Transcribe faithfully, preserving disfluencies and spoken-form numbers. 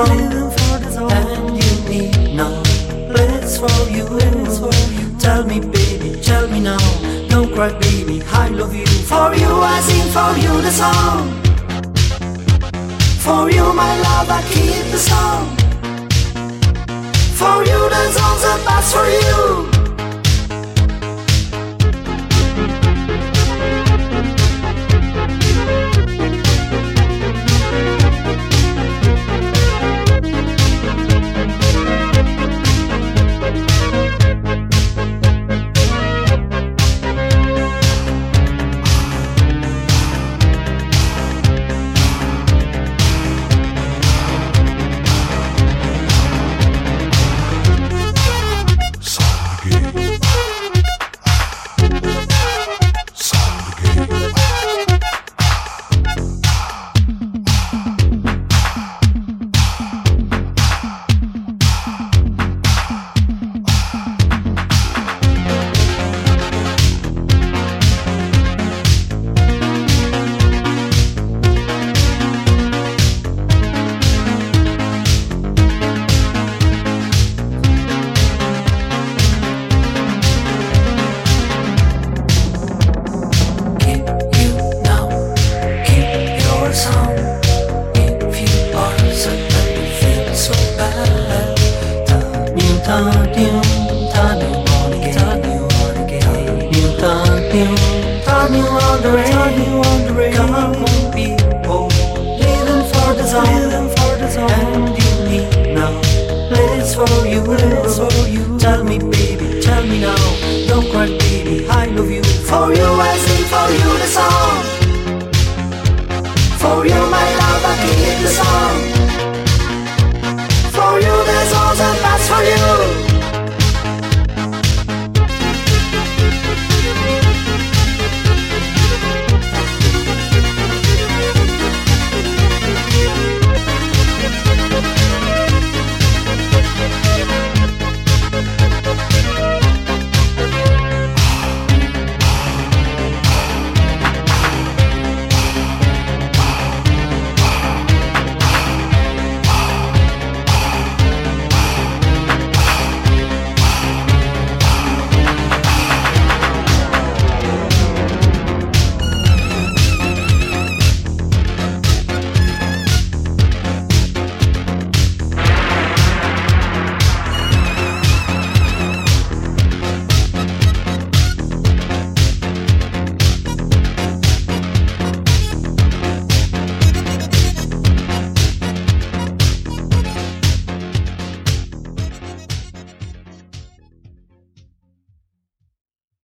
zone, and you need no place for you. Tell me, baby, tell me now. Don't cry, baby, I love you. For you, I sing for you the song. For you, my love, I keep the song. For you, the songs are best for you. Turn you on the rain, turn you on the rain. Come on, people, living for the zone, living for the zone. And you need no place for you, place for you. Tell me, baby, tell me now. Don't cry, baby, I love you. For you, I sing for you the song. For you, my love, I keep the song. For you, there's all the best for you.